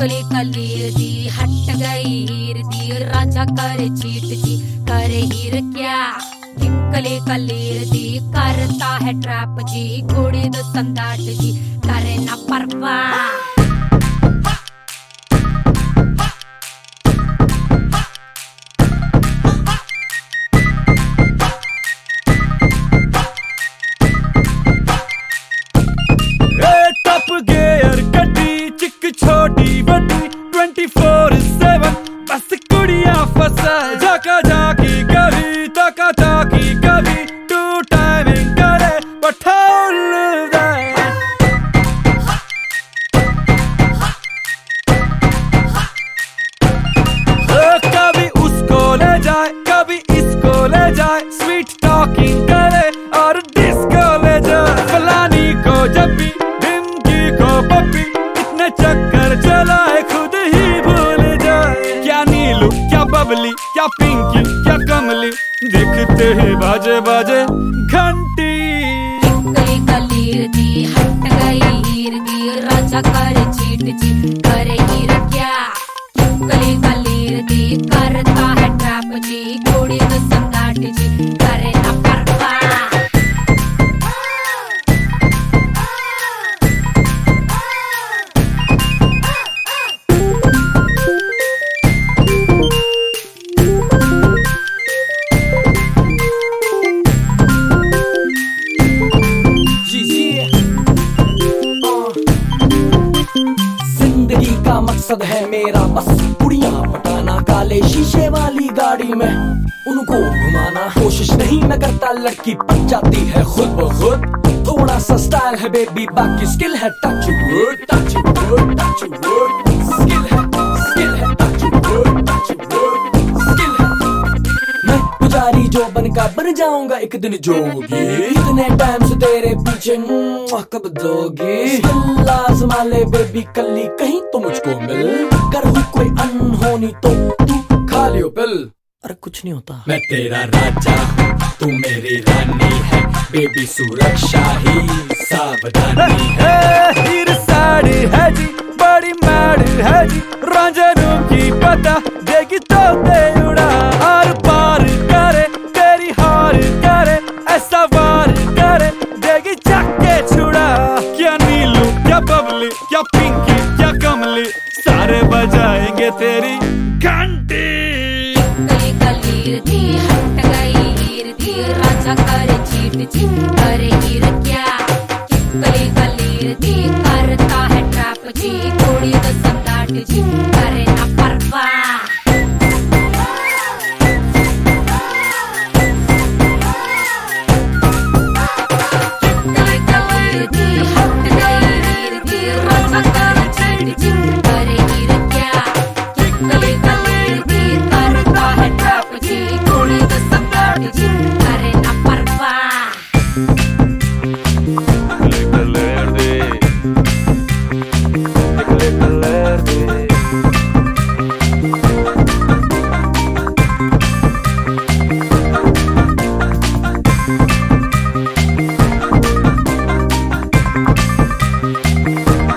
किकली कलीर दी हट गई हीर दी राजा करे चीट जी करे हीर क्या किकली कलीर दी करता है ट्रैप जी कुड़ी दो संदाट जी करे ना परवाह। छोटी बड़ी 24/7 बस कुड़ियां फंसा झाका झाकी कभी ताका ताकी कभी टू टाइमिंग करे पठाउल कभी उसको ले जाए कभी इसको ले जाए स्वीट टॉकिंग करे और डिस्को ले जाए फलानी को जब भी ढिमकी को पप्पी चक्कर चलाए खुद ही भूल जाए क्या नीलू क्या बबली क्या पिंकी क्या कमली दिखते ही बाजे बाजे घंटी किकली कलीर दी हट गई हीर दी राजा करे चीट जी करे हीर क्या किकली कलीर दी करता है ट्रैप जी कुड़ी दो संगाट जी करे ना परवाह। का मकसद है मेरा बस कुड़ियां पटाना काले शीशे वाली गाड़ी में उनको घुमाना कोशिश नहीं मैं करता लड़की पट जाती है खुद ब खुद थोड़ा सा स्टाइल है बेबी बाकी स्किल है touch wood touch wood touch wood skill है touch wood touch wood skill है मैं पुजारी जो बनकर बन जाऊंगा एक दिन जोगी इतने टाइम से तेरे पीछे कब दोगी लाजमा ले बेबी कल्ली कहीं तो मुझको मिल कर हुई कोई अनहोनी तो तू खा लियो पिल अरे कुछ नहीं होता मैं तेरा राजा तू मेरी रानी है बेबी सुरक्षा ही सावधानी है हीर साड़ी है जी बड़ी मैड है जी रंजनों की पता देगी तो दे उड़ा आर पार करे तेरी हार करे ऐसा वार करे देगी जाके छुड़ा क्या नीलू क्या बबली क्या पिंकी क्या कमली सारे बजाएंगे तेरी घंटी किकली कलीर दी हट गई हीर दी राजा करे चीट जी करे हीर क्या किकली कलीर दी करता है ट्रैप जी कुड़ी दो संदाट जी करे ना परवाह।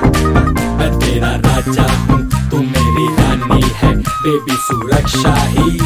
तू मेरी रानी है बेबी सुरक्षा ही